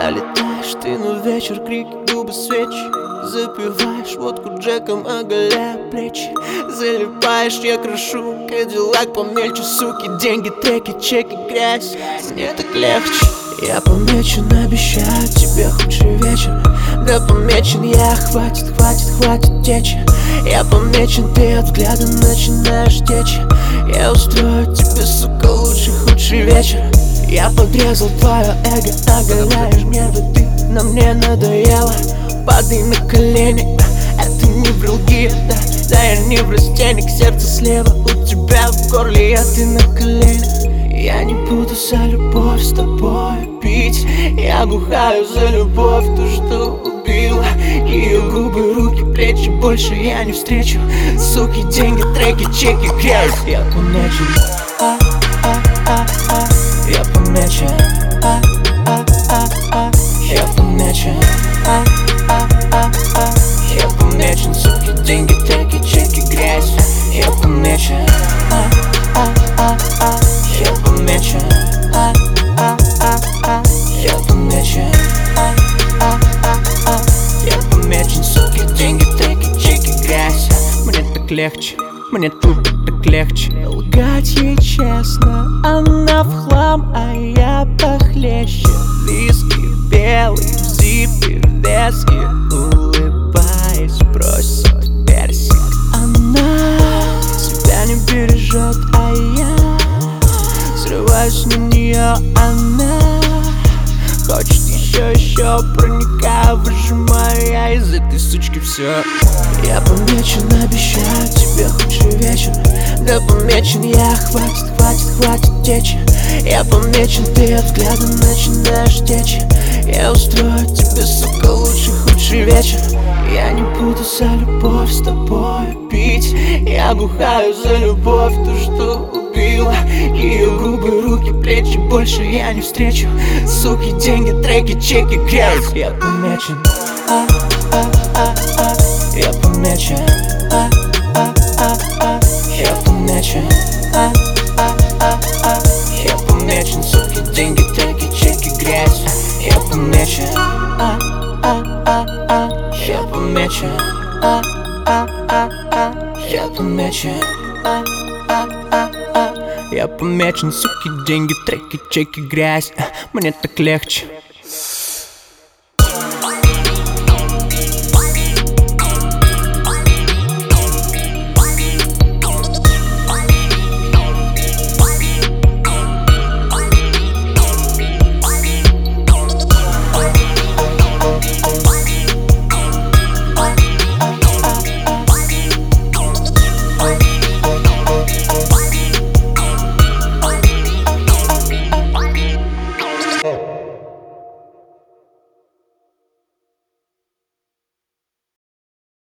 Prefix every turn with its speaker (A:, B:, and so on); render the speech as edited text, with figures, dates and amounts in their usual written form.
A: Пролетаешь ты, но вечер, крики, губы, свечи. Запиваешь водку Джеком, оголяя плечи. Залипаешь, я крашу Кадиллак помельче, суки, деньги, треки, чеки, грязь. Мне так легче. Я помечен, обещаю тебе худший вечер. Да помечен я, хватит, хватит, хватит течи. Я помечен, ты от взгляда начинаешь течь. Я устрою тебе, сука, лучший, худший вечер. Я подрезал твое эго, оголяешь нервы, ты на мне надоела. Падай на колени, это не вралгия, да. Да я не в растенник, сердце слева у тебя в горле, а ты на коленях. Я не буду за любовь с тобой пить. Я бухаю за любовь, ту, что убила. Ее губы, руки, плечи, больше я не встречу. Суки, деньги, треки, чеки, грязь. Я помечен, я помечен, я помечен, я помечен, суки, деньги, треки, чеки, грязь. Я помечен, я помечен, я помечен, я помечен, суки, деньги, треки, чеки, грязь. Мне так легче, мне тут так легче. Лгать ей честно, она в хлам, а я похлеще. Виски белый в зипе, вески, улыбаясь, просит персик. Она себя не бережет, а я срываюсь на нее. Она хочет еще, проникаю, выжимаю я из этой сучки все. Я помечен, обещаю тебе худший вечер. Да помечен я, хватит, хватит, хватит течи. Я помечен, ты от взгляда начинаешь течь. Я устрою тебе, сука, лучший, худший вечер. Я не буду за любовь с тобой пить. Я бухаю за любовь, ту, что убила. Ее губы, руки, плечи, больше я не встречу. Суки, деньги, треки, чеки, грязь. Я помечен, я помечен, я помечен, я помечен, суки, деньги, треки, чеки, грязь. Я помечен, я помечен, я помечен, я помечен, суки, деньги, треки, чеки, грязь. Мне так легче.